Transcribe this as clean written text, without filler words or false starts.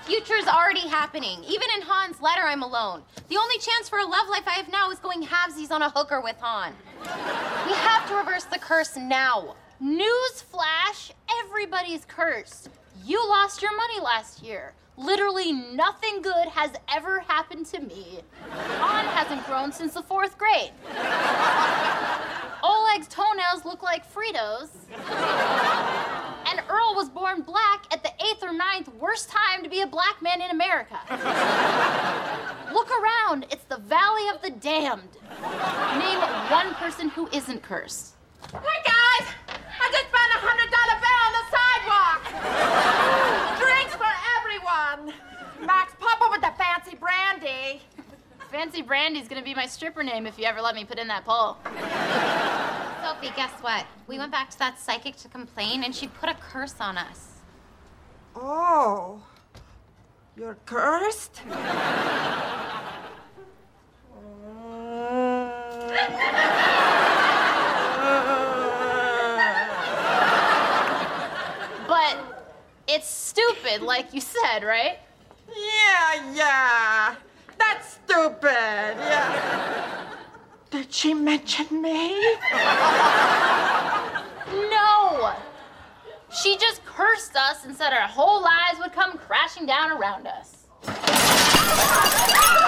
future's already happening. Even in Han's letter, I'm alone. The only chance for a love life I have now is going halvesies on a hooker with Han. We have to reverse the curse now. News flash, everybody's cursed. You lost your money last year. Literally nothing good has ever happened to me. Han hasn't grown since the 4th grade. Oleg's toenails look like Fritos. And Earl was born black at the 8th or 9th worst time to be a black man in America. Look around, it's the Valley of the Damned. Name one person who isn't cursed. Hey guys, I just found $100 bill on the sidewalk. Drinks for everyone. Max, pop over the fancy brandy. Fancy Brandy's gonna be my stripper name if you ever let me put in that poll. Sophie, guess what? We went back to that psychic to complain, and she put a curse on us. Oh, you're cursed? But it's stupid, like you said, right? Yeah. That's stupid, yeah. Did she mention me? No! She just cursed us and said our whole lives would come crashing down around us.